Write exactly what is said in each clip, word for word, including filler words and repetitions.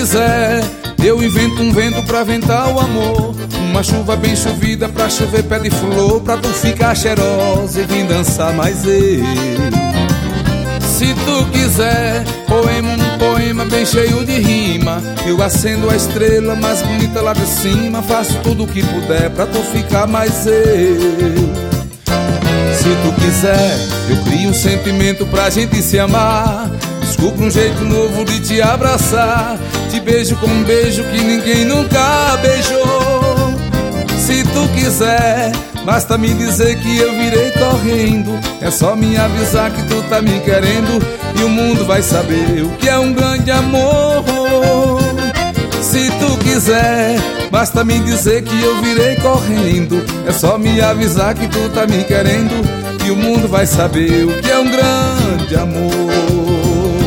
quiser, eu invento um vento pra ventar o amor. Uma chuva bem chovida pra chover pé de flor, pra tu ficar cheirosa e vir dançar mais eu. Se tu quiser, poema, um poema bem cheio de rima. Eu acendo a estrela mais bonita lá de cima. Faço tudo o que puder pra tu ficar mais eu. Se tu quiser, eu crio um sentimento pra gente se amar. Descubro um jeito novo de te abraçar. Te beijo com um beijo que ninguém nunca beijou. Se tu quiser, basta me dizer que eu virei correndo. É só me avisar que tu tá me querendo e o mundo vai saber o que é um grande amor. Se tu quiser, basta me dizer que eu virei correndo. É só me avisar que tu tá me querendo e o mundo vai saber o que é um grande amor.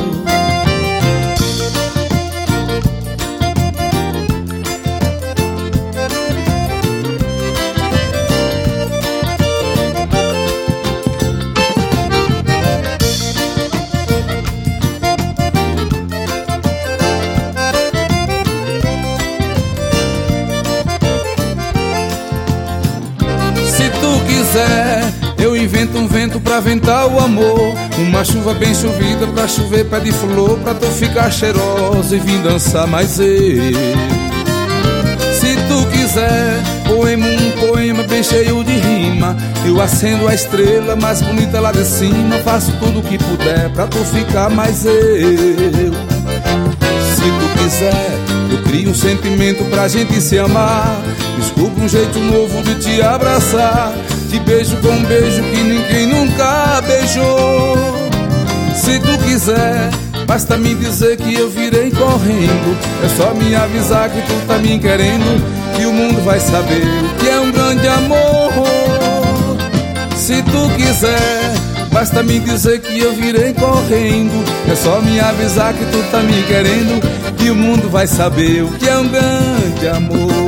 Eu invento um vento pra ventar o amor. Uma chuva bem chovida pra chover pé de flor, pra tu ficar cheirosa e vir dançar mais eu. Se tu quiser, poema, um poema bem cheio de rima. Eu acendo a estrela mais bonita lá de cima. Faço tudo o que puder pra tu ficar mais eu. Se tu quiser, eu crio um sentimento pra gente se amar. Descubro um jeito novo de te abraçar. Te beijo com um beijo que ninguém nunca beijou. Se tu quiser, basta me dizer que eu virei correndo. É só me avisar que tu tá me querendo e o mundo vai saber o que é um grande amor. Se tu quiser, basta me dizer que eu virei correndo. É só me avisar que tu tá me querendo e o mundo vai saber o que é um grande amor.